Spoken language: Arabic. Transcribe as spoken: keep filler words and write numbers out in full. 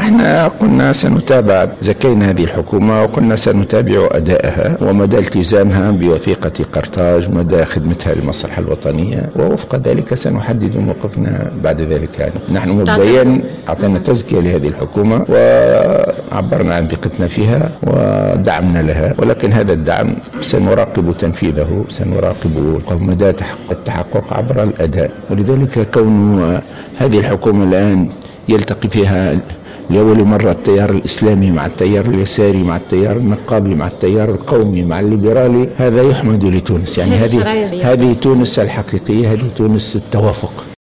احنا قلنا سنتابع، زكينا هذه الحكومة وقلنا سنتابع أدائها ومدى التزامها بوثيقة قرطاج، مدى خدمتها للمصلحة الوطنية، ووفق ذلك سنحدد موقفنا بعد ذلك. يعني نحن مبدئيا أعطينا تزكية لهذه الحكومة وعبرنا عن ثقتنا فيها ودعمنا لها، ولكن هذا الدعم سنراقب تنفيذه، سنراقب مدى التحقق عبر الأداء. ولذلك كون هذه الحكومة الآن يلتقي فيها لأول مرة التيار الإسلامي مع التيار اليساري مع التيار النقابي مع التيار القومي مع الليبرالي، هذا يحمد لتونس. يعني هذه هذه تونس الحقيقية، هذه تونس التوافق.